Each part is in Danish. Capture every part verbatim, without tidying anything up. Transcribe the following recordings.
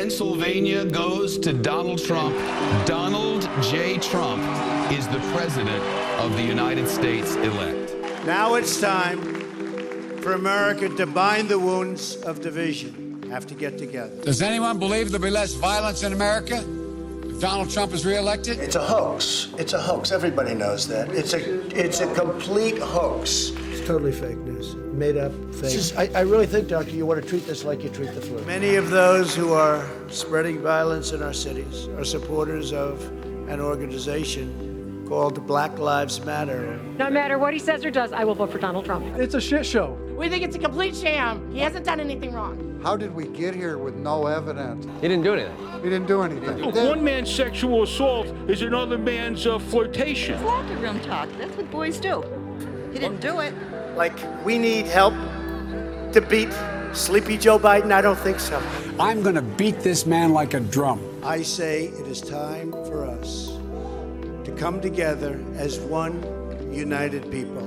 Pennsylvania goes to Donald Trump. Donald J. Trump is the president of the United States elect. Now it's time for America to bind the wounds of division. Have to get together. Does anyone believe there'll be less violence in America if Donald Trump is reelected? It's a hoax. It's a hoax. Everybody knows that. It's a it's a complete hoax. It's totally fake news. Made up fake. Just, I, I really think, Doctor, you want to treat this like you treat the flu. Many of those who are spreading violence in our cities are supporters of an organization called Black Lives Matter. No matter what he says or does, I will vote for Donald Trump. It's a shit show. We think it's a complete sham. He hasn't done anything wrong. How did we get here with no evidence? He didn't do anything. He didn't do anything. One man's sexual assault is another man's uh, flirtation. It's locker room talk. That's what boys do. He didn't do it. Like, we need help to beat Sleepy Joe Biden? I don't think so. I'm gonna beat this man like a drum. I say it is time for us to come together as one united people.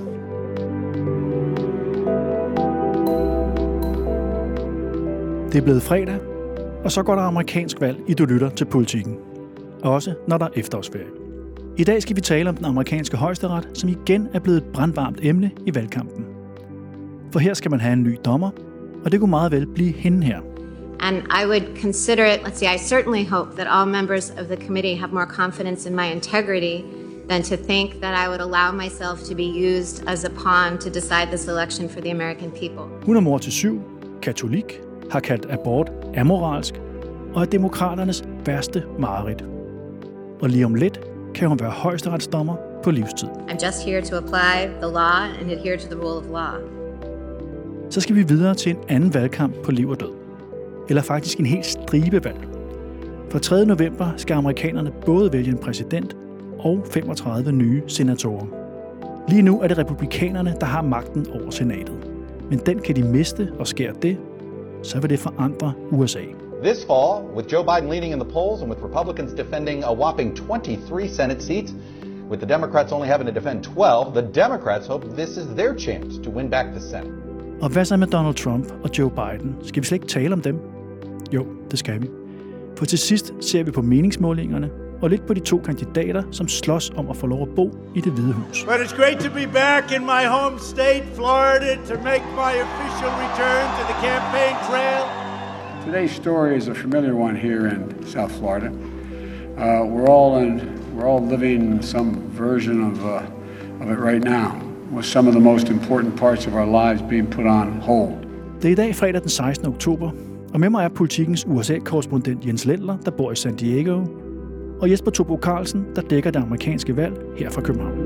Det er blevet fredag, og så går der amerikansk valg, i du lytter til Politikken. Også når der er efterårsferie. I dag skal vi tale om den amerikanske højesteret, som igen er blevet et brandvarmt emne i valgkampen. For her skal man have en ny dommer, og det kunne meget vel blive hende her. And I would consider it, let's see, I certainly hope that all members of the committee have more confidence in my integrity than to think that I would allow myself to be used as a pawn to decide this election for the American people. Hun er mor til syv, katolik, har kaldt abort amoralsk og er demokraternes værste mareridt. Og lige om lidt kan hun være højesteretsdommer på livstid. I'm just here to apply the law and adhere to the rule of law. Så skal vi videre til en anden valgkamp på liv og død. Eller faktisk en helt stribe valg. For tredje november skal amerikanerne både vælge en præsident og femogtredive nye senatorer. Lige nu er det republikanerne, der har magten over senatet. Men den kan de miste, og sker det, så vil det forandre U S A. This fall, with Joe Biden leading in the polls and with Republicans defending a whopping twenty-three Senate seats, with the Democrats only having to defend twelve, the Democrats hope this is their chance to win back the Senate. Og hvad så med Donald Trump og Joe Biden? Skal vi slet ikke tale om dem? Jo, det skal vi. For til sidst ser vi på meningsmålingerne og lidt på de to kandidater, som slås om at få lov at bo i Det Hvide Hus. But it's great to be back in my home state, Florida, to make my official return to the campaign trail. Today's story is a familiar one here in South Florida. Uh, we're all in, we're all living some version of uh, of it right now, with some of the most important parts of our lives being put on hold. Det er i dag fredag den sekstende oktober, og med mig er Politikens U S A-korrespondent Jens Lendler, der bor i San Diego, og Jesper Tobo Carlsen, der dækker det amerikanske valg her fra København.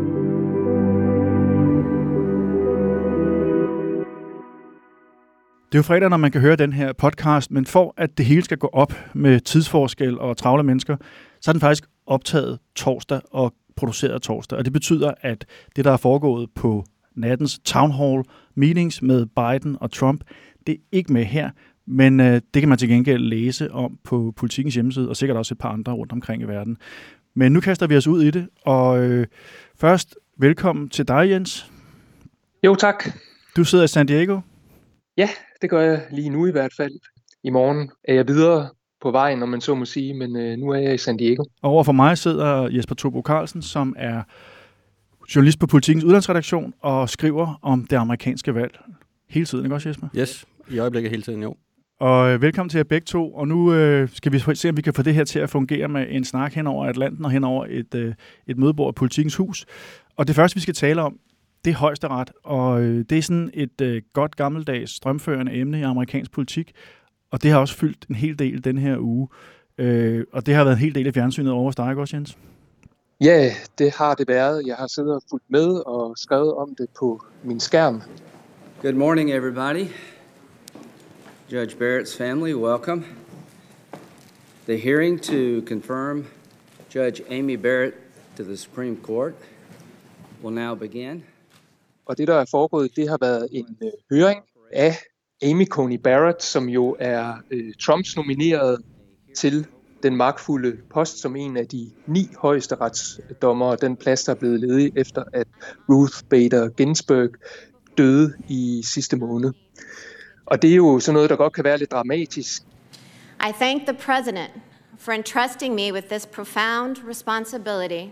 Det er jo fredag, når man kan høre den her podcast, men for at det hele skal gå op med tidsforskel og travle mennesker, så er den faktisk optaget torsdag og produceret torsdag. Og det betyder, at det, der er foregået på nattens town hall meetings med Biden og Trump, det er ikke med her, men øh, det kan man til gengæld læse om på Politikens hjemmeside, og sikkert også et par andre rundt omkring i verden. Men nu kaster vi os ud i det, og øh, først velkommen til dig, Jens. Jo, tak. Du sidder i San Diego. Ja, det gør jeg lige nu i hvert fald. I morgen er jeg videre på vejen, om man så må sige, men øh, nu er jeg i San Diego. Og overfor mig sidder Jesper Tobo Carlsen, som er journalist på Politikens udlandsredaktion og skriver om det amerikanske valg hele tiden, ikke også, Jesper? Yes, i øjeblikket hele tiden, jo. Og øh, velkommen til jer begge to, og nu øh, skal vi se, om vi kan få det her til at fungere med en snak hen over Atlanten og hen over et, øh, et mødebord af Politikens hus. Og det første, vi skal tale om, det er højesteret, og øh, det er sådan et øh, godt gammeldags strømførende emne i amerikansk politik, og det har også fyldt en hel del den her uge, øh, og det har været en hel del af fjernsynet over hos dig, ikke også, Jens? Ja, det har det været. Jeg har siddet og fulgt med og skrevet om det på min skærm. Good morning, everybody. Judge Barrett's family, welcome. The hearing to confirm Judge Amy Barrett to the Supreme Court will now begin. Og det, der er foregået, det har været en øh, høring af Amy Coney Barrett, som jo er øh, Trumps nomineret til den magtfulde post som en af de ni højesteretsdommere, den plads, der er blevet ledig efter, at Ruth Bader Ginsburg døde i sidste måned. Og det er jo sådan noget, der godt kan være lidt dramatisk. I thank the President for entrusting me with this profound responsibility,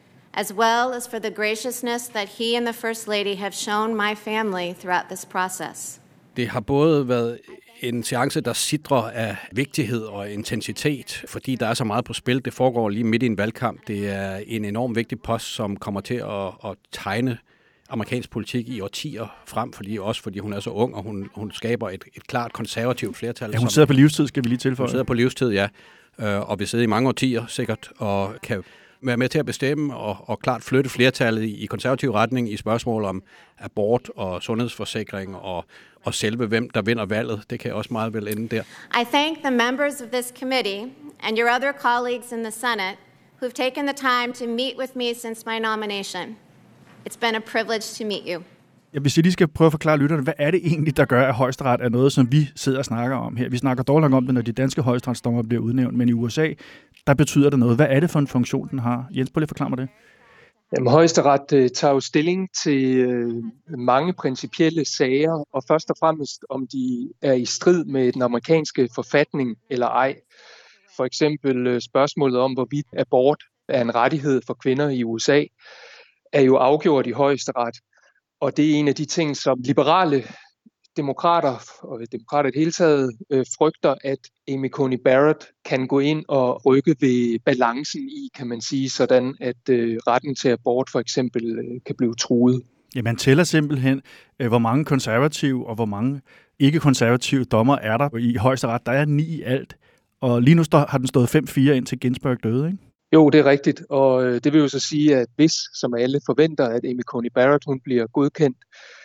as well as for the graciousness that he and the First Lady have shown my family throughout this process. Det har både været en seance, der sidrer af vigtighed og intensitet, fordi der er så meget på spil. Det foregår lige midt i en valgkamp. Det er en enorm vigtig post, som kommer til at, at tegne amerikansk politik i årtier frem, fordi også fordi hun er så ung, og hun, hun skaber et, et klart konservativt flertal. Ja, hun sidder på livstid, skal vi lige tilføje. Hun sidder på livstid, ja, og vil sidde i mange årtier sikkert, og kan være med til at bestemme og, og klart flytte flertallet i, i konservativ retning i spørgsmål om abort og sundhedsforsikring og, og selve hvem, der vinder valget. Det kan også meget vel ende der. I thank the members of this committee and your other colleagues in the Senate who've taken the time to meet with me since my nomination. It's been a privilege to meet you. Ja, hvis jeg lige skal prøve at forklare lytterne, hvad er det egentlig, der gør, at højesteret er noget, som vi sidder og snakker om her? Vi snakker dårligt nok om det, når de danske højesteretsdommere bliver udnævnt, men i U S A, der betyder det noget. Hvad er det for en funktion, den har? Jens, prøv lige at forklare mig det. Jamen, højesteret øh, tager jo stilling til øh, mange principielle sager, og først og fremmest, om de er i strid med den amerikanske forfatning eller ej. For eksempel øh, spørgsmålet om, hvorvidt abort er en rettighed for kvinder i U S A, er jo afgjort i højesteret. Og det er en af de ting, som liberale demokrater og demokrater i det hele taget øh, frygter, at Amy Coney Barrett kan gå ind og rykke ved balancen i, kan man sige, sådan at øh, retten til abort for eksempel øh, kan blive truet. Ja, man tæller simpelthen, øh, hvor mange konservative og hvor mange ikke-konservative dommer er der i højesteret. Der er ni i alt, og lige nu står, har den stået fem fire indtil Ginsburg døde, ikke? Jo, det er rigtigt, og øh, det vil jo så sige, at hvis, som alle forventer, at Amy Coney Barrett hun bliver godkendt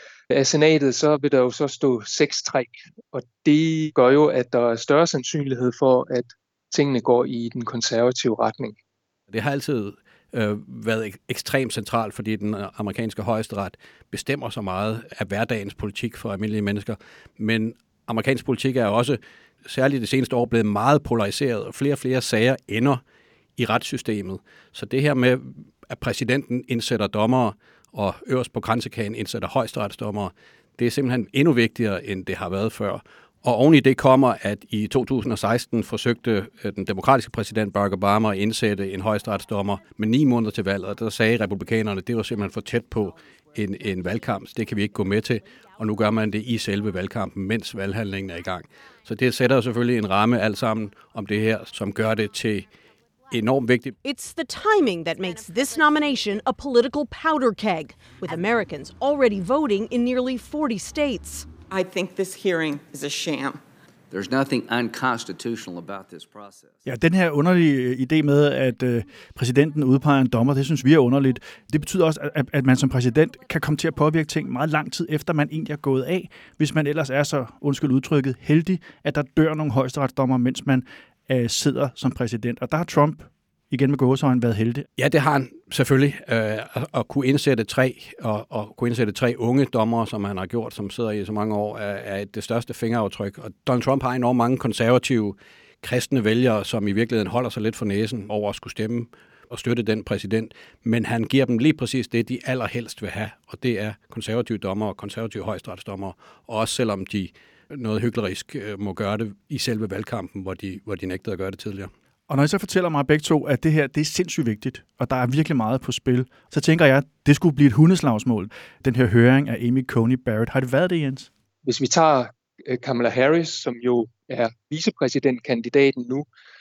af senatet, så vil der jo så stå seks tre, og det gør jo, at der er større sandsynlighed for, at tingene går i den konservative retning. Det har altid øh, været ek- ekstremt centralt, fordi den amerikanske højesteret bestemmer så meget af hverdagens politik for almindelige mennesker, men amerikansk politik er også, særligt det seneste år, blevet meget polariseret, og flere og flere sager ender i retssystemet. Så det her med, at præsidenten indsætter dommere, og øverst på kransekagen indsætter højesteretsdommere, det er simpelthen endnu vigtigere, end det har været før. Og oven i det kommer, at i to tusind og seksten forsøgte den demokratiske præsident Barack Obama at indsætte en højesteretsdommer med ni måneder til valget, og der sagde republikanerne, at det var simpelthen for tæt på en, en valgkamp, så det kan vi ikke gå med til, og nu gør man det i selve valgkampen, mens valghandlingen er i gang. Så det sætter selvfølgelig en ramme alt sammen om det her, som gør det til enormt vigtigt. It's the timing that makes this nomination a political powder keg, with Americans already voting in nearly forty states. I think this hearing is a sham. There's nothing unconstitutional about this process. Ja, den her underlige idé med, at øh, præsidenten udpeger en dommer, det synes vi er underligt. Det betyder også, at, at man som præsident kan komme til at påvirke ting meget lang tid efter, man egentlig er gået af, hvis man ellers er så, undskyld udtrykket, heldig, at der dør nogle højesteretsdommer, mens man øh, sidder som præsident. Og der har Trump igen med gåseøjne været heldig. Ja, det har han selvfølgelig. Øh, at kunne indsætte tre og, og kunne indsætte tre unge dommere, som han har gjort, som sidder i så mange år, er, er det største fingeraftryk. Og Donald Trump har enormt mange konservative kristne vælgere, som i virkeligheden holder sig lidt for næsen over at skulle stemme og støtte den præsident. Men han giver dem lige præcis det, de allerhelst vil have, og det er konservative dommere og konservative højesteretsdommere. Og også selvom de noget hyklerisk må gøre det i selve valgkampen, hvor de, hvor de nægtede at gøre det tidligere. Og når I så fortæller mig begge to, at det her det er sindssygt vigtigt, og der er virkelig meget på spil, så tænker jeg, at det skulle blive et hundeslagsmål, den her høring af Amy Coney Barrett. Har det været det, Jens? Hvis vi tager Kamala Harris, som jo er vicepræsidentkandidaten nu,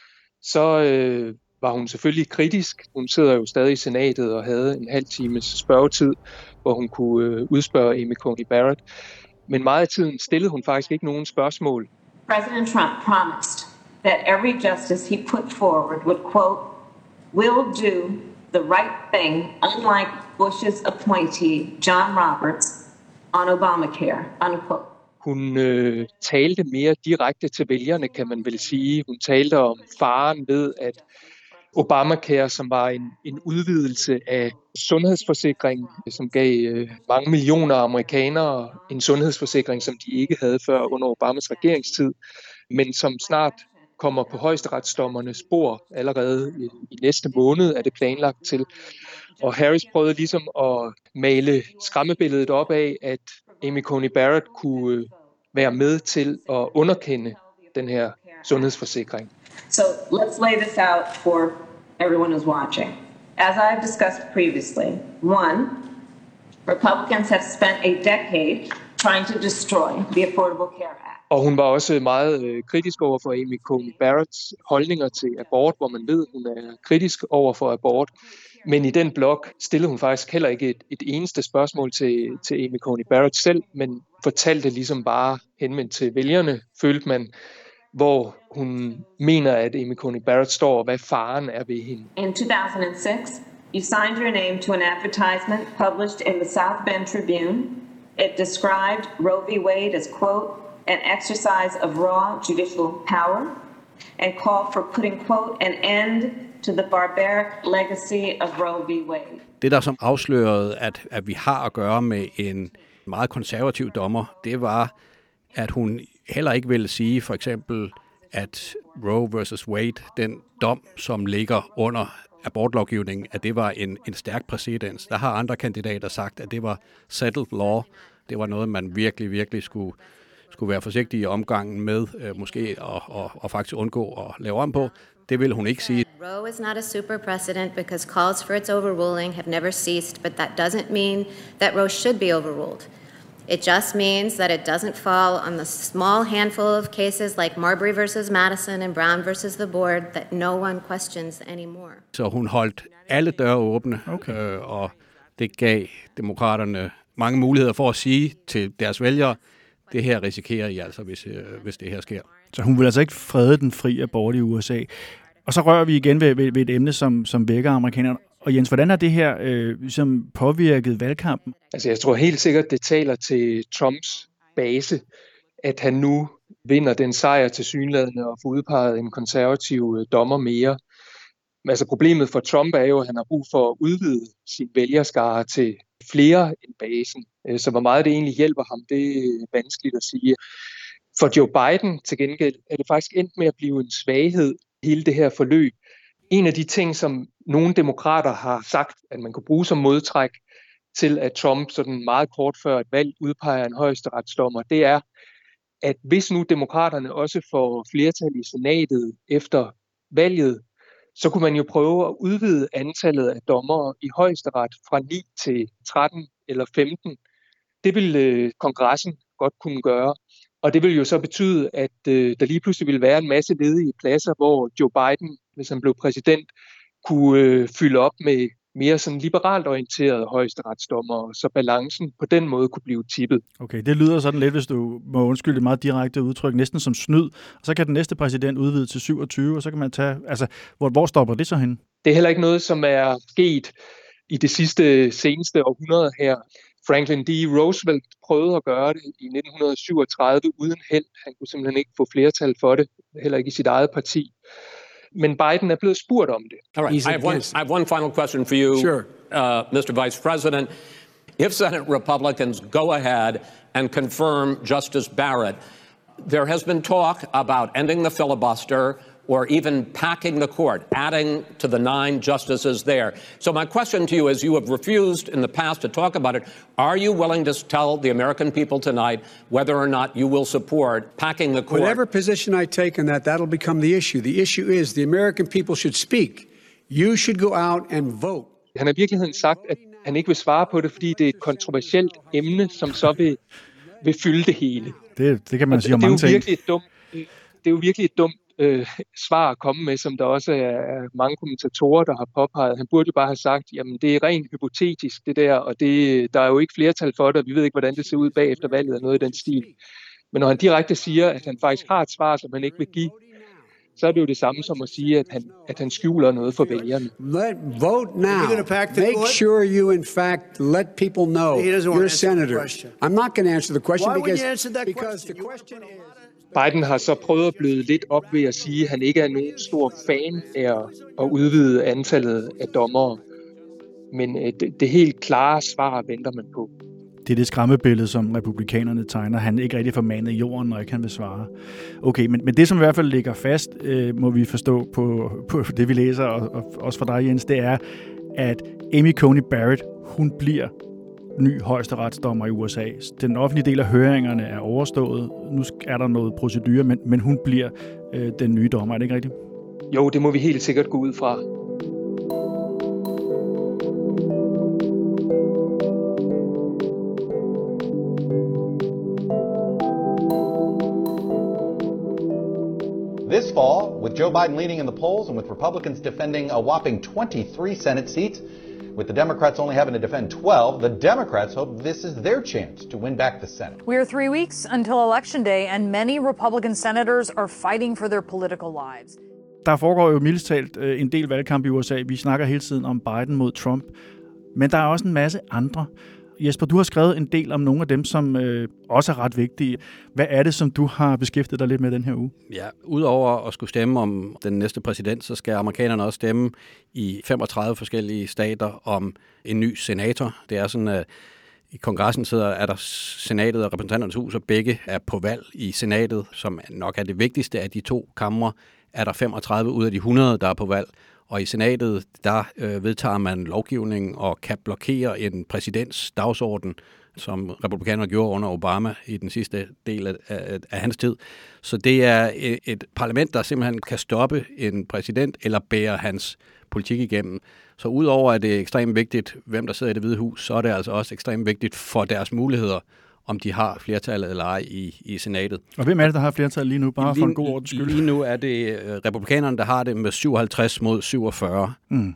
så øh, var hun selvfølgelig kritisk. Hun sidder jo stadig i senatet og havde en halv times spørgetid, hvor hun kunne øh, udspørge Amy Coney Barrett. Men meget af tiden stillede hun faktisk ikke nogen spørgsmål. President Trump promised that every justice he put forward would, quote, will do the right thing, unlike Bush's appointee, John Roberts, on Obamacare, unquote. Hun øh, talte mere direkte til vælgerne, kan man vel sige. Hun talte om faren ved, at Obamacare, som var en, en udvidelse af sundhedsforsikring, som gav øh, mange millioner amerikanere en sundhedsforsikring, som de ikke havde før under Obamas regeringstid, men som snart kommer på højesteretsdommernes spor allerede i, i næste måned, er det planlagt til. Og Harris prøvede ligesom at male skræmmebilledet op af, at Amy Coney Barrett kunne være med til at underkende den her sundhedsforsikring. So let's lay this out for everyone who's watching. As I've discussed previously, one, Republicans have spent a decade trying to destroy the Affordable Care Act. Og hun var også meget øh, kritisk over for Amy Coney Barretts holdninger til abort, hvor man ved, hun er kritisk over for abort. Men i den blog stillede hun faktisk heller ikke et, et eneste spørgsmål til, til Amy Coney Barrett selv, men fortalte ligesom bare henvendt til vælgerne, følte man, hvor hun mener, at Amy Coney Barrett står, og hvad faren er ved hende. In two thousand six, you signed your name to an advertisement published in the South Bend Tribune. It described Roe v. Wade as, quote, an exercise of raw judicial power, and called for putting, quote, an end to the barbaric legacy of Roe v. Wade. Det, der som afslørede, at, at vi har at gøre med en meget konservativ dommer, det var, at hun heller ikke ville sige, for eksempel, at Roe versus Wade, den dom, som ligger under abortlovgivningen, at det var en, en stærk præcedens. Der har andre kandidater sagt, at det var settled law. Det var noget, man virkelig, virkelig skulle, skulle være forsigtig i omgangen med, øh, måske, og, og, og faktisk undgå at lave om på. Det vil hun ikke sige. Roe is not a super precedent because calls for its overruling have never ceased, but that doesn't mean that Roe should be overruled. It just means that it doesn't fall on the small handful of cases like Marbury versus Madison and Brown versus the board that no one questions anymore. Så hun holdt alle døre åbne, okay. øh, og det gav demokraterne mange muligheder for at sige til deres vælgere, det her risikerer I altså, hvis, øh, hvis det her sker. Så hun vil altså ikke frede den fri abort i U S A. Og så rører vi igen ved, ved, ved et emne, som, som vækker amerikanerne. Og Jens, hvordan har det her øh, ligesom påvirket valgkampen? Altså jeg tror helt sikkert, det taler til Trumps base, at han nu vinder den sejr til synlædende og får udpeget en konservativ dommer mere. Men altså problemet for Trump er jo, at han har brug for at udvide sin vælgerskare til flere end basen. Så hvor meget det egentlig hjælper ham, det er vanskeligt at sige. For Joe Biden til gengæld er det faktisk endt med at blive en svaghed hele det her forløb. En af de ting, som nogle demokrater har sagt, at man kunne bruge som modtræk til, at Trump sådan meget kort før et valg udpeger en højesteretsdommer, det er, at hvis nu demokraterne også får flertal i senatet efter valget, så kunne man jo prøve at udvide antallet af dommere i højesteret fra ni til tretten eller femten. Det vil øh, kongressen godt kunne gøre. Og det vil jo så betyde, at øh, der lige pludselig ville være en masse ledige pladser, hvor Joe Biden, hvis han blev præsident, kunne øh, fylde op med mere sådan liberalt orienterede højesteretsdommer, så balancen på den måde kunne blive tippet. Okay, det lyder sådan lidt, hvis du må undskylde et meget direkte udtryk, næsten som snyd, og så kan den næste præsident udvide til syvogtyve, og så kan man tage, altså, hvor, hvor stopper det så hen? Det er heller ikke noget, som er sket i det sidste, seneste århundrede her. Franklin D. Roosevelt prøvede at gøre det i nitten syvogtredive uden held. Han kunne simpelthen ikke få flertal for det, heller ikke i sit eget parti. Men Biden er blevet spurgt om det. All right. I have one, I have one final question for you, sure. uh, Mister Vice President. If Senate Republicans go ahead and confirm Justice Barrett, there has been talk about ending the filibuster or even packing the court, adding to the nine justices there. So my question to you is, you have refused in the past to talk about it. Are you willing to tell the American people tonight whether or not you will support packing the court? Whatever position I take on that, that'll become the issue. The issue is the American people should speak. You should go out and vote. Han har i virkeligheden sagt, at han ikke vil svare på det, fordi det er et kontroversielt emne, som så vil, vil fylde det hele. Det, det kan man sige om mange ting. Det er jo virkelig et dumt Øh, svar at komme med, som der også er mange kommentatorer, der har påpeget. Han burde jo bare have sagt, jamen det er rent hypotetisk det der, og det, der er jo ikke flertal for det, og vi ved ikke, hvordan det ser ud bagefter valget eller noget i den stil. Men når han direkte siger, at han faktisk har et svar, som han ikke vil give, så er det jo det samme som at sige, at han, at han skjuler noget for vælgerne. Let vote now. Make sure you in fact let people know you're a senator. I'm not going to answer the question because, because the question is... Biden har så prøvet at bløde lidt op ved at sige, at han ikke er nogen stor fan af at udvide antallet af dommere. Men det, det helt klare svar venter man på. Det er det skræmmebillede, som republikanerne tegner. Han ikke rigtig får manet i jorden, når ikke han vil svare. Okay, men, men det, som i hvert fald ligger fast, øh, må vi forstå på, på det, vi læser, og, og også fra dig, Jens, det er, at Amy Coney Barrett, hun bliver ny højesteretsdommer i U S A. Den offentlige del af høringerne er overstået. Nu er der noget procedure, men, men hun bliver øh, den nye dommer. Er det ikke rigtigt? Jo, det må vi helt sikkert gå ud fra. This fall, with Joe Biden leading in the polls and with Republicans defending a whopping twenty-three Senate seats, with the Democrats only having to defend twelve, the Democrats hope this is their chance to win back the Senate. We are three weeks until Election Day, and many Republican senators are fighting for their political lives. Der foregår jo mildest talt en del valgkamp i U S A. Vi snakker hele tiden om Biden mod Trump. Men der er også en masse andre. Jesper, du har skrevet en del om nogle af dem, som øh, også er ret vigtige. Hvad er det, som du har beskæftiget dig lidt med den her uge? Ja, udover at skulle stemme om den næste præsident, så skal amerikanerne også stemme i femogtredive forskellige stater om en ny senator. Det er sådan, at i kongressen sidder, er der senatet og repræsentanternes hus, og begge er på valg i senatet, som nok er det vigtigste af de to kamre. Er der femogtredive ud af de hundrede, der er på valg. Og i senatet, der øh, vedtager man lovgivning og kan blokere en præsidents dagsorden, som republikanerne gjorde under Obama i den sidste del af, af, af hans tid. Så det er et, et parlament, der simpelthen kan stoppe en præsident eller bære hans politik igennem. Så udover at det er ekstremt vigtigt, hvem der sidder i Det Hvide Hus, så er det altså også ekstremt vigtigt for deres muligheder, om de har flertallet eller ej i, i senatet. Og hvem er det, der har flertal lige nu, bare lige, for en god ordens skyld? Lige nu er det republikanerne, der har det med syvoghalvtreds mod syvogfyrre. Mm.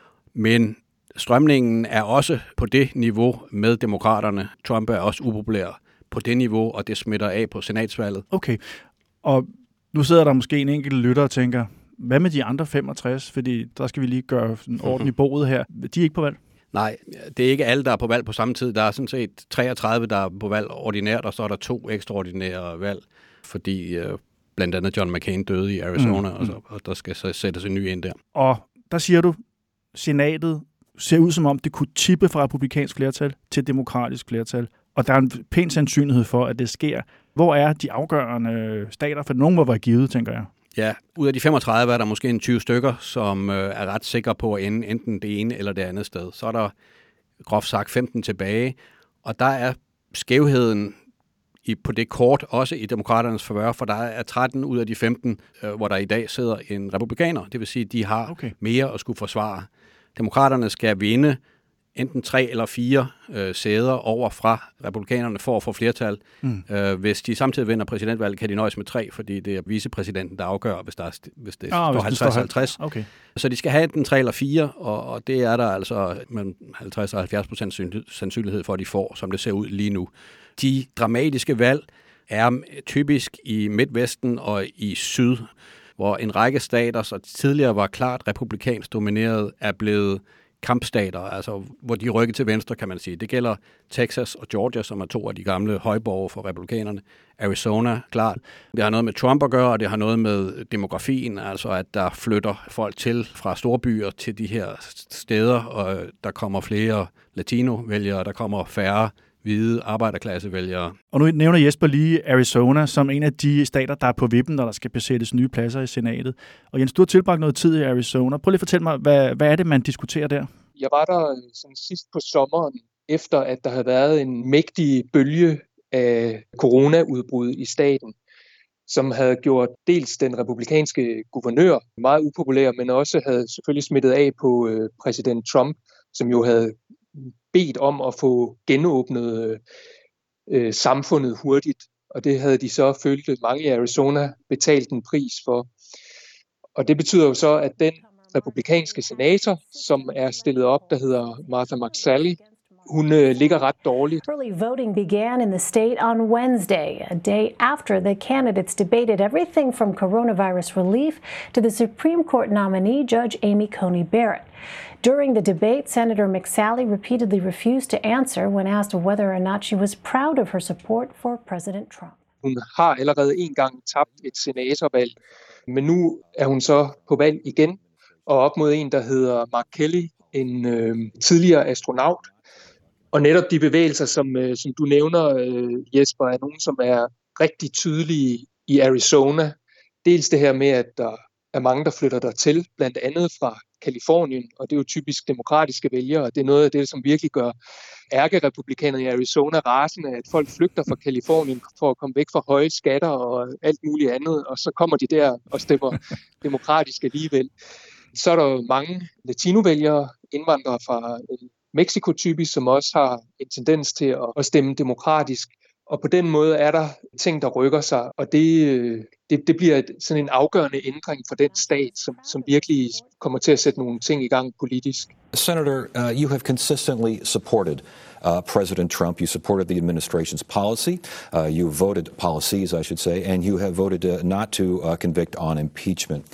Men strømningen er også på det niveau med demokraterne. Trump er også upopulær på det niveau, og det smitter af på senatsvalget. Okay, og nu sidder der måske en enkelt lytter og tænker, hvad med de andre femogtres? Fordi der skal vi lige gøre en orden i bordet her. De er ikke på valg? Nej, det er ikke alle, der er på valg på samme tid. Der er sådan set treogtredive, der er på valg ordinært, og så er der to ekstraordinære valg, fordi øh, blandt andet John McCain døde i Arizona, mm. og, så, og der skal så sættes en ny ind der. Og der siger du, senatet ser ud som om, det kunne tippe fra republikansk flertal til demokratisk flertal, og der er en pæn sandsynlighed for, at det sker. Hvor er de afgørende stater? For nogen må være givet, tænker jeg. Ja, ud af de femogtredive er der måske en tyve stykker, som øh, er ret sikre på at ende enten det ene eller det andet sted. Så er der groft sagt femten tilbage, og der er skævheden i, på det kort også i demokraternes favør, for der er tretten ud af de femten, øh, hvor der i dag sidder en republikaner. Det vil sige, at de har okay. mere at skulle forsvare. Demokraterne skal vinde enten tre eller fire øh, sæder over fra republikanerne for at få flertal. Mm. Øh, hvis de samtidig vinder præsidentvalget, kan de nøjes med tre, fordi det er vicepræsidenten, der afgør, hvis, der er, hvis det ah, står halvtreds halvtreds. Okay. Så de skal have enten tre eller fire, og, og det er der altså mellem halvtreds og halvfjerds procent sandsynlighed for, at de får, som det ser ud lige nu. De dramatiske valg er typisk i Midtvesten og i Syd, hvor en række stater, så tidligere var klart republikansk domineret, er blevet kampstater, altså hvor de rykker til venstre, kan man sige. Det gælder Texas og Georgia, som er to af de gamle højborge for republikanerne. Arizona, klart. Det har noget med Trump at gøre, og det har noget med demografien, altså at der flytter folk til fra storbyer til de her steder, og der kommer flere latino-vælgere, der kommer færre hvide arbejderklassevælgere. Og nu nævner Jesper lige Arizona som en af de stater, der er på vippen, når der skal besættes nye pladser i senatet. Og Jens, du har tilbragt noget tid i Arizona. Prøv lige at fortælle mig, hvad, hvad er det, man diskuterer der? Jeg var der sådan sidst på sommeren, efter at der havde været en mægtig bølge af coronaudbrud i staten, som havde gjort dels den republikanske guvernør meget upopulær, men også havde selvfølgelig smittet af på øh, præsident Trump, som jo havde bedt om at få genåbnet øh, samfundet hurtigt, og det havde de så følt, at mange i Arizona betalt en pris for. Og det betyder jo så, at den republikanske senator, som er stillet op, der hedder Martha McSally, hun øh, ligger ret dårligt. Early voting began in the state on Wednesday, a day after the candidates debated everything from coronavirus relief to the Supreme Court nominee, Judge Amy Coney Barrett. During the debate, Senator McSally repeatedly refused to answer when asked whether or not she was proud of her support for President Trump. Hun har allerede en gang tabt et senatorvalg, men nu er hun så på valg igen, og op mod en, der hedder Mark Kelly, en øh, tidligere astronaut. Og netop de bevægelser, som, øh, som du nævner, øh, Jesper, er nogle, som er rigtig tydelige i Arizona. Dels det her med, at der er mange, der flytter der til, blandt andet fra Kalifornien, og det er jo typisk demokratiske vælgere. Det er noget af det, som virkelig gør ærkerepublikanerne i Arizona rasende, at folk flygter fra Kalifornien for at komme væk fra høje skatter og alt muligt andet, og så kommer de der og stemmer demokratisk alligevel. Så er der jo mange latinovælgere, indvandrere fra Mexico typisk, som også har en tendens til at stemme demokratisk. Og på den måde er der ting, der rykker sig, og det, det, det bliver sådan en afgørende ændring for den stat, som, som virkelig kommer til at sætte nogle ting i gang politisk. Senator, uh, you have consistently supported uh, President Trump. You supported the administration's policy. Uh, you voted policies, I should say, and you have voted uh, not to uh, convict on impeachment.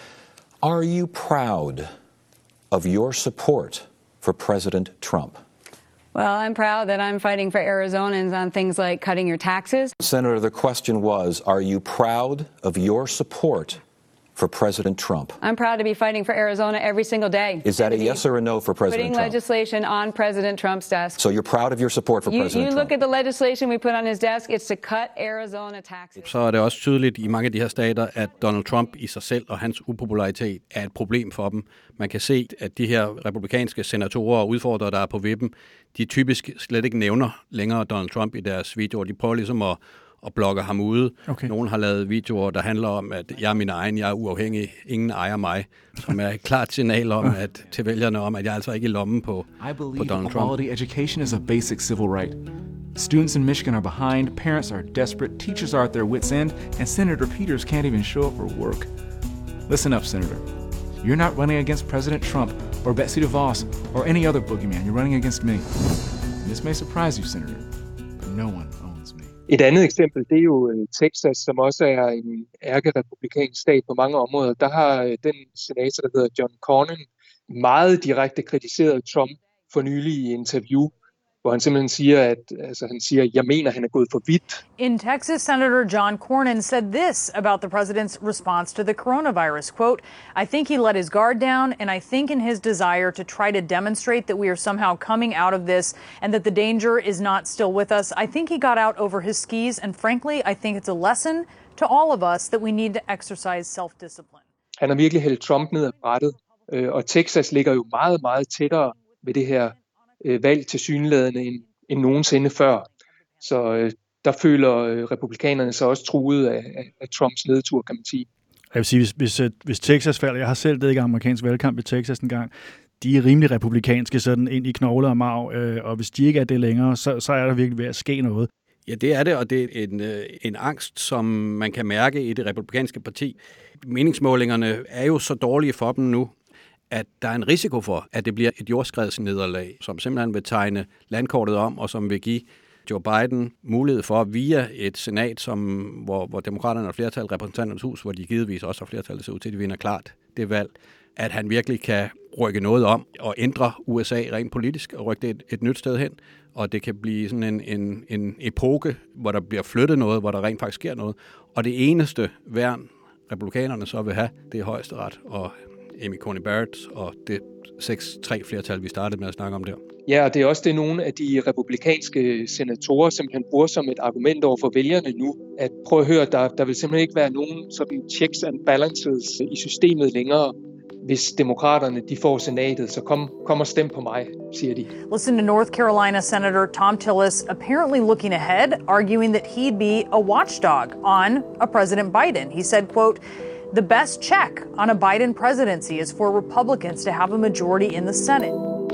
Are you proud of your support for President Trump? Well, I'm proud that I'm fighting for Arizonans on things like cutting your taxes. Senator, the question was, are you proud of your support for President Trump? I'm proud to be fighting for Arizona every single day. Is that a yes or a no for President putting Trump? Legislation on President Trump's desk. So you're proud of your support for you, President you Trump? You look at the legislation we put on his desk, it's to cut Arizona taxes. Så er det også tydeligt i mange af de her stater, at Donald Trump i sig selv og hans upopularitet er et problem for dem. Man kan se, at de her republikanske senatorer og udfordrere, der er på vippen, de typisk slet ikke nævner længere Donald Trump i deres videoer. De prøver ligesom at og blokker ham ude. Okay. Nogen har lavet videoer, der handler om, at jeg er min egen, jeg er uafhængig, ingen ejer mig, som er et klart signal om, at, til vælgerne om, at jeg altså ikke er i lommen på, på Donald Trump. Quality education is a basic civil right. Students in Michigan are behind, parents are desperate, teachers are at their wits' end, and Senator Peters can't even show up for work. Listen up, Senator. You're not running against President Trump or Betsy DeVos or any other boogeyman. You're running against me. This may surprise you, Senator, but no one owns me. Et andet eksempel, det er jo Texas, som også er en ærkerepublikansk stat på mange områder. Der har den senator, der hedder John Cornyn, meget direkte kritiseret Trump for nylig i interview, hvor han simpelthen siger, at altså, han siger, jeg mener, han er gået for vidt. In Texas, Senator John Cornyn said this about the president's response to the coronavirus, quote, I think he let his guard down, and I think in his desire to try to demonstrate that we are somehow coming out of this and that the danger is not still with us, I think he got out over his skis, and frankly, I think it's a lesson to all of us that we need to exercise self-discipline. Han har virkelig hældt Trump ned ad brættet, og Texas ligger jo meget, meget tættere ved det her valg til synlædende end, end nogensinde før. Så øh, der føler øh, republikanerne sig også truet af, af, af Trumps nedtur, kan man sige. Jeg vil sige, hvis, hvis, hvis Texas falder, jeg har selv dækket amerikansk valgkamp i Texas en gang, de er rimelig republikanske sådan ind i knogler og marv, øh, og hvis de ikke er det længere, så, så er der virkelig ved at ske noget. Ja, det er det, og det er en, en angst, som man kan mærke i det republikanske parti. Meningsmålingerne er jo så dårlige for dem nu, at der er en risiko for, at det bliver et jordskredsnederlag, som simpelthen vil tegne landkortet om, og som vil give Joe Biden mulighed for via et senat, som, hvor, hvor demokraterne har flertal, repræsentanternes hus, hvor de givetvis også har flertal, så ud til, at de vinder klart det valg, at han virkelig kan rykke noget om og ændre U S A rent politisk og rykke det et, et nyt sted hen. Og det kan blive sådan en, en, en epoke, hvor der bliver flyttet noget, hvor der rent faktisk sker noget. Og det eneste værn, republikanerne så vil have, det er højesteret og Amy Coney Barrett og det seks tre flertal, vi startede med at snakke om der. Ja, og det er også det, nogle af de republikanske senatorer simpelthen bruger som et argument over for vælgerne nu, at prøv at høre, der, der vil simpelthen ikke være nogen sådan checks and balances i systemet længere, hvis demokraterne de får senatet, så kom, kom og stem på mig, siger de. Listen to North Carolina Senator Thom Tillis apparently looking ahead, arguing that he'd be a watchdog on a President Biden. He said, quote, the best check on a Biden presidency is for Republicans to have a majority in the Senate.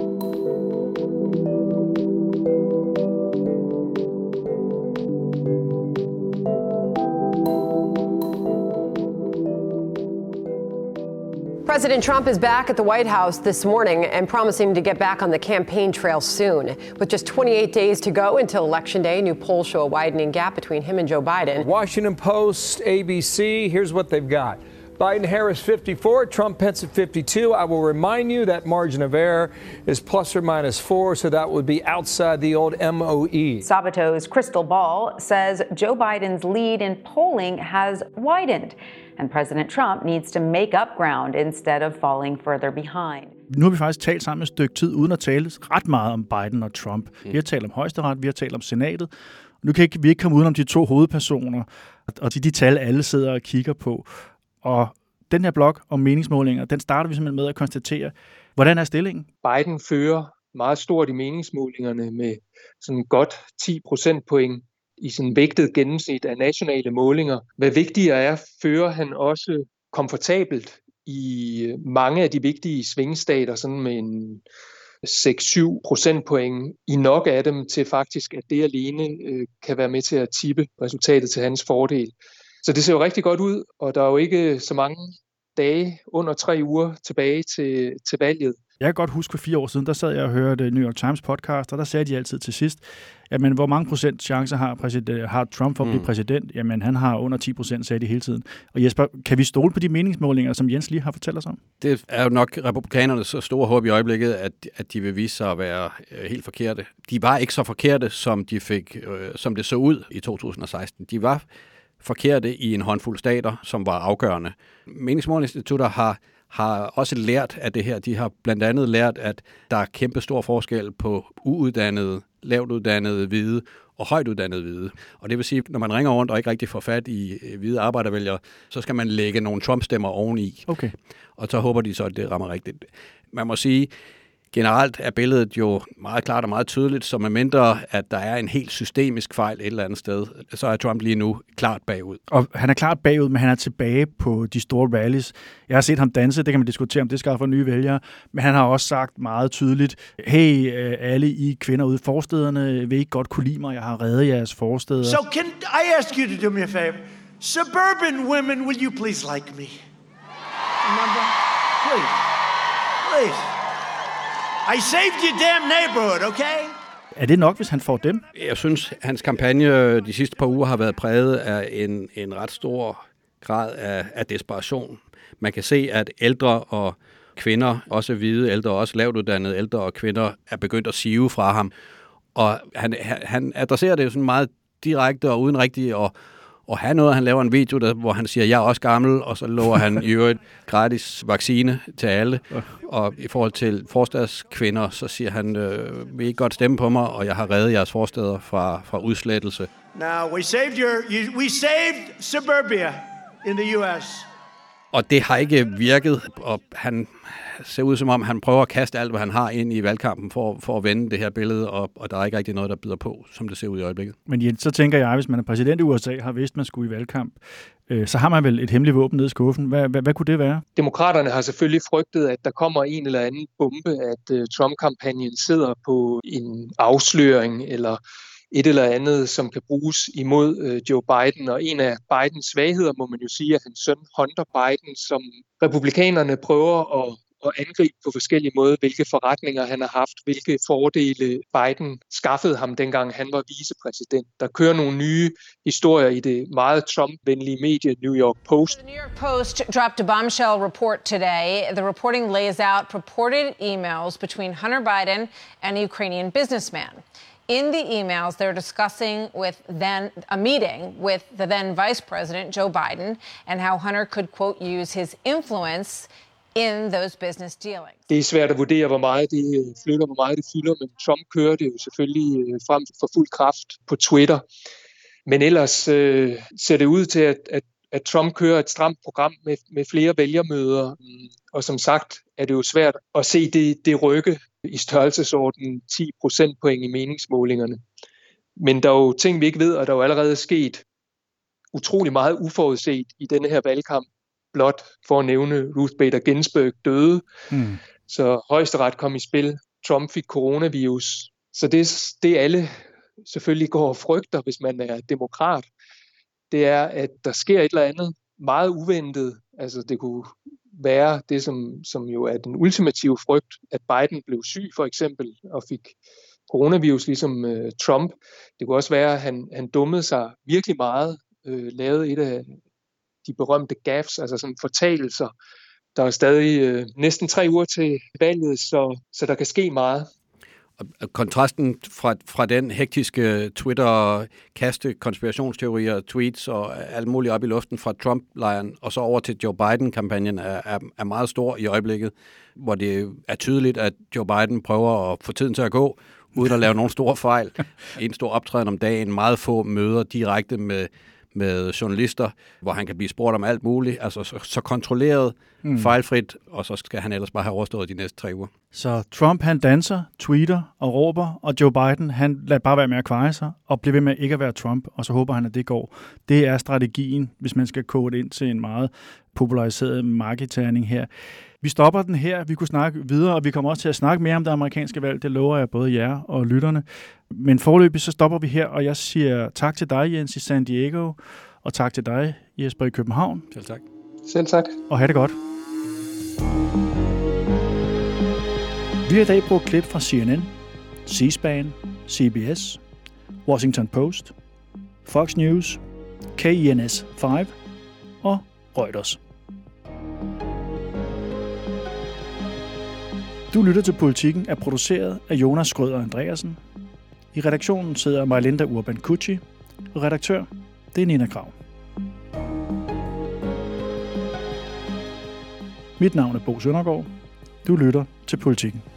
President Trump is back at the White House this morning and promising to get back on the campaign trail soon. With just twenty-eight days to go until Election Day, new polls show a widening gap between him and Joe Biden. Washington Post, A B C, here's what they've got. Biden-Harris fifty-four, Trump-Pence at fifty-two. I will remind you that margin of error is plus or minus four, so that would be outside the old M O E. Sabato's crystal ball says Joe Biden's lead in polling has widened, and President Trump needs to make up ground instead of falling further behind. Nu har vi faktisk talt sammen et stykke tid, uden at tale ret meget om Biden og Trump. Vi har talt om højesteret, vi har talt om senatet. Nu kan vi ikke komme uden om de to hovedpersoner, og de, de tal alle sidder og kigger på. Og den her blok om meningsmålinger, den starter vi simpelthen med at konstatere. Hvordan er stillingen? Biden fører meget stort i meningsmålingerne med sådan godt ti procentpoint i sådan vægtet gennemsnit af nationale målinger. Hvad vigtigere er, fører han også komfortabelt i mange af de vigtige svingstater, sådan med en seks syv procentpoint i nok af dem, til faktisk, at det alene øh, kan være med til at tippe resultatet til hans fordel. Så det ser jo rigtig godt ud, og der er jo ikke så mange dage, under tre uger tilbage til, til valget. Jeg kan godt huske, for fire år siden, der sad jeg og hørte New York Times podcast, og der sagde de altid til sidst, jamen, hvor mange procent chancer har, præsident, har Trump for at blive mm. præsident? Jamen, han har under ti procent, sagde de hele tiden. Og Jesper, kan vi stole på de meningsmålinger, som Jens lige har fortalt os om? Det er jo nok republikanernes så store håb i øjeblikket, at, at de vil vise sig at være øh, helt forkerte. De var ikke så forkerte, som, de fik, øh, som det så ud i to tusind og seksten. De var forkerte i en håndfuld stater, som var afgørende. Meningsmålingsinstitutter har har også lært af det her. De har blandt andet lært, at der er kæmpe stor forskel på uuddannede, lavt uddannede hvide og højt uddannede hvide. Og det vil sige, når man ringer rundt og ikke rigtig får fat i hvide arbejdervælgere, så skal man lægge nogle Trump-stemmer oveni. Okay. Og så håber de så, at det rammer rigtigt. Man må sige, generelt er billedet jo meget klart og meget tydeligt, så medmindre at der er en helt systemisk fejl et eller andet sted, så er Trump lige nu klart bagud. Og han er klart bagud, men han er tilbage på de store rallies. Jeg har set ham danse, det kan man diskutere, om det skaffer nye vælgere, men han har også sagt meget tydeligt, hey, alle I kvinder ude i forstederne vil ikke godt kunne lide mig, jeg har reddet jeres forsteder. So can I ask you to do me a favor? Suburban women, will you please like me? Remember? Please. Please. I saved your damn neighborhood, okay? Er det nok, hvis han får dem? Jeg synes, hans kampagne de sidste par uger har været præget af en, en ret stor grad af, af desperation. Man kan se, at ældre og kvinder, også hvide ældre, også lavt uddannede ældre og kvinder, er begyndt at sive fra ham. Og han, han adresserer det sådan meget direkte og uden rigtig at og have noget. Han laver en video, der, hvor han siger, jeg er også gammel, og så lover han i øvrigt gratis vaccine til alle. Og i forhold til forstadskvinder, så siger han, øh, vil I godt stemme på mig, og jeg har reddet jeres forsteder fra, fra udslettelse. Now, we saved your, you, we saved suburbia in the U S. Og det har ikke virket, og han ser ud som om, han prøver at kaste alt, hvad han har ind i valgkampen for, for at vende det her billede, og, og der er ikke rigtig noget, der byder på, som det ser ud i øjeblikket. Men Jens, så tænker jeg, hvis man er præsident i U S A, har vidst, man skulle i valgkamp, øh, så har man vel et hemmeligt våben nede i skuffen. Hvad, hvad, hvad kunne det være? Demokraterne har selvfølgelig frygtet, at der kommer en eller anden bombe, at uh, Trump-kampagnen sidder på en afsløring, eller et eller andet, som kan bruges imod øh, Joe Biden. Og en af Bidens svagheder, må man jo sige, at hans søn Hunter Biden, som republikanerne prøver at, at angribe på forskellige måder, hvilke forretninger han har haft, hvilke fordele Biden skaffede ham, dengang han var vicepræsident. Der kører nogle nye historier i det meget Trump-venlige medie New York Post. The New York Post dropped a bombshell report today. The reporting lays out purported emails between Hunter Biden and a Ukrainian businessman. In the emails, they're discussing with then a meeting with the then Vice President Joe Biden and how Hunter could, quote, use his influence in those business dealings. Det er svært at vurdere, hvor meget det flytter, hvor meget det fylder, men Trump kører det jo selvfølgelig frem for fuld kraft på Twitter. Men ellers øh, ser det ud til, at, at, at Trump kører et stramt program med, med flere vælgermøder, og som sagt er det jo svært at se det, det rykke i størrelsesordenen ti procentpoint i meningsmålingerne. Men der er jo ting, vi ikke ved, og der er jo allerede sket utrolig meget uforudset i denne her valgkamp. Blot for at nævne, Ruth Bader Ginsburg døde, mm. så højesteret kom i spil. Trump fik coronavirus. Så det, det alle selvfølgelig går og frygter, hvis man er demokrat, det er, at der sker et eller andet meget uventet. Altså det kunne være det, som, som jo er den ultimative frygt, at Biden blev syg for eksempel, og fik coronavirus ligesom uh, Trump. Det kunne også være, at han, han dummede sig virkelig meget, uh, lavede et af de berømte gaffes, altså sådan fortalelser. Der er stadig uh, næsten tre uger til valget, så, så der kan ske meget. Kontrasten fra, fra den hektiske Twitter-kaste, konspirationsteorier, tweets og alt muligt op i luften fra Trump-lejren, og så over til Joe Biden-kampagnen er, er, er meget stor i øjeblikket, hvor det er tydeligt, at Joe Biden prøver at få tiden til at gå, uden at lave nogen store fejl. En stor optræden om dagen, meget få møder direkte med, med journalister, hvor han kan blive spurgt om alt muligt, altså så, så kontrolleret, mm. fejlfrit, og så skal han ellers bare have overstået de næste tre uger. Så Trump, han danser, tweeter og råber, og Joe Biden, han lader bare være med at kveje sig, og bliver ved med ikke at være Trump, og så håber han, at det går. Det er strategien, hvis man skal koge det ind til en meget populariseret markedterning her. Vi stopper den her, vi kunne snakke videre, og vi kommer også til at snakke mere om det amerikanske valg, det lover jeg både jer og lytterne. Men foreløbig så stopper vi her, og jeg siger tak til dig, Jens, i San Diego, og tak til dig, Jesper, i København. Selv tak. Selv tak. Og have det godt. Vi har i dag brugt klip fra C N N, C-SPAN, C B S, Washington Post, Fox News, K I N S fem og Reuters. Du lytter til Politikken er produceret af Jonas Skrøder Andreasen. I redaktionen sidder Marlinda Urban Kucci, og redaktør, det er Nina Krav. Mit navn er Bo Søndergaard. Du lytter til Politikken.